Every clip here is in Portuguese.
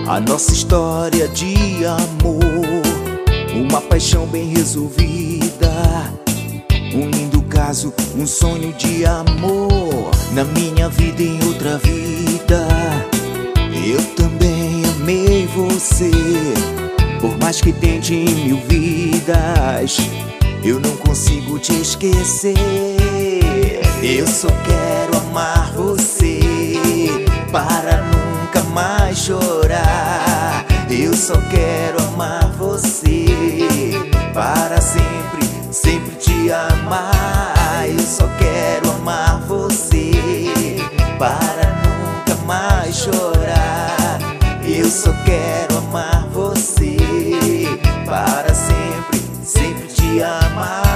A nossa história de amor, uma paixão bem resolvida, um lindo caso, um sonho de amor. Na minha vida, em outra vida, eu também amei você. Por mais que tente em 1000 vidas, eu não consigo te esquecer. Eu só quero amar você para nunca mais chorar. Eu só quero amar você para sempre, sempre te amar. Eu só quero amar você para nunca mais chorar. Eu só quero amar você para sempre, sempre te amar.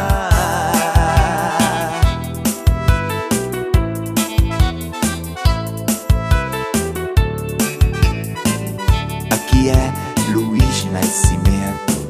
Aqui é Luiz Nascimento.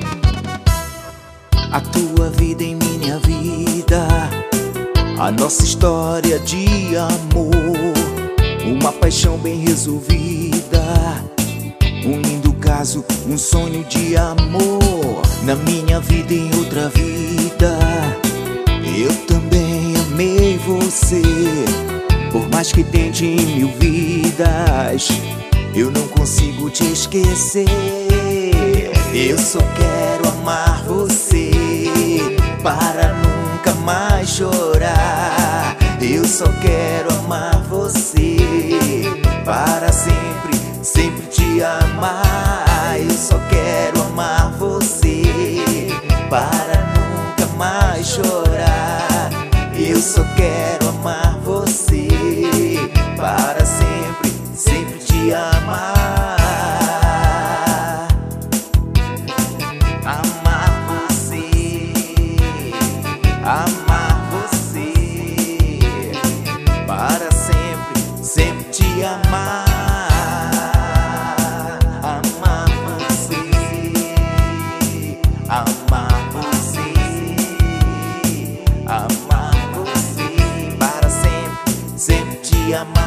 A tua vida em minha vida, a nossa história de amor, uma paixão bem resolvida, um lindo caso, um sonho de amor. Na minha vida, em outra vida, eu também amei você. Por mais que tente em 1000 vidas, eu não consigo te esquecer. Eu só quero amar você para nunca mais chorar. Eu só quero amar você para sempre, sempre te amar. Eu só quero amar você para nunca mais chorar. Eu só quero amar você para sempre, sempre te amar. Amar você, amar você para sempre, sempre te amar. Amar você, amar você, amar você para sempre, sempre te amar.